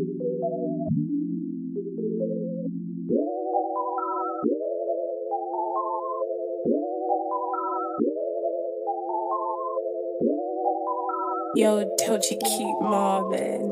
Yo, Tochi keep mobbing.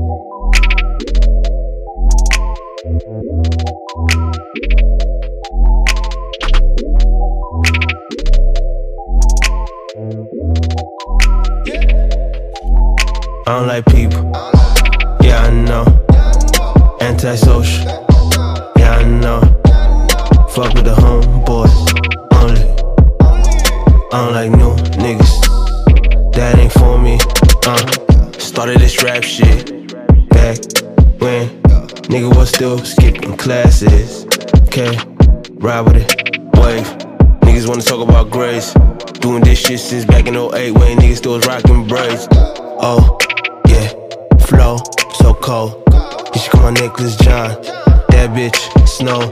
I don't like people. Yeah, I know. Antisocial. Yeah, I know. Fuck with the homeboys only. I don't like new niggas. That ain't for me. Started this rap shit back when nigga was still skipping classes. Okay, ride with it, wave. Niggas wanna talk about grace. Doing this shit since back in 08 when niggas still was rocking braids. Oh, yeah, flow so cold. You should call my Nicholas John. That bitch, Snow.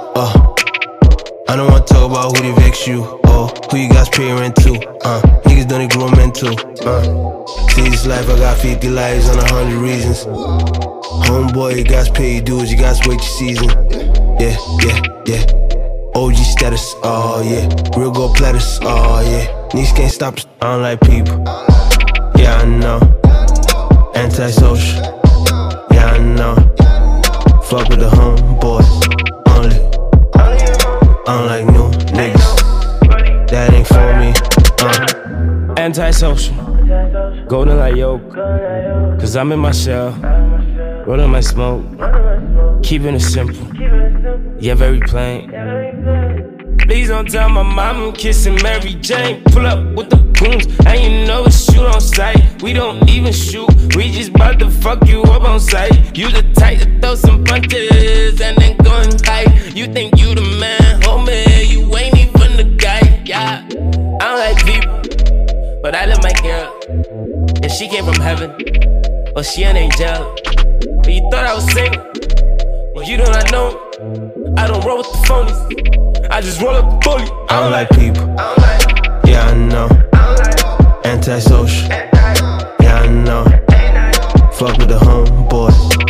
I don't wanna talk about who they vex you. Who you guys peering to. Niggas done it grew mental. See this life, I got 50 lives on 100 reasons. Homeboy, you guys pay your dues, you guys wait your season. Yeah, yeah, yeah. OG status, oh yeah. Real gold platters, oh yeah. Niggas can't stop us, I don't like people. Yeah, I know. Antisocial. Yeah, I know. Fuck with the homeboys only. I don't like new niggas. That ain't for me. Antisocial. Golden like yolk. Cause I'm in my shell. Rolling my smoke. Keeping it simple. Yeah, very plain. Please don't tell my mom I'm kissing Mary Jane. Pull up with the goons, and you know it's shoot on sight. We don't even shoot, we just bout to fuck you up on sight. You the type to throw some punches and then go and hide. You think you the man, homie, you ain't even the guy. Yeah, I don't like people, but I love my girl. And she came from heaven, well she an angel. But you thought I was single, well you do not know. I don't roll with the phonies, I just roll up the bully. I don't like people. Yeah, I know. Antisocial. Yeah, I know. Fuck with the homeboys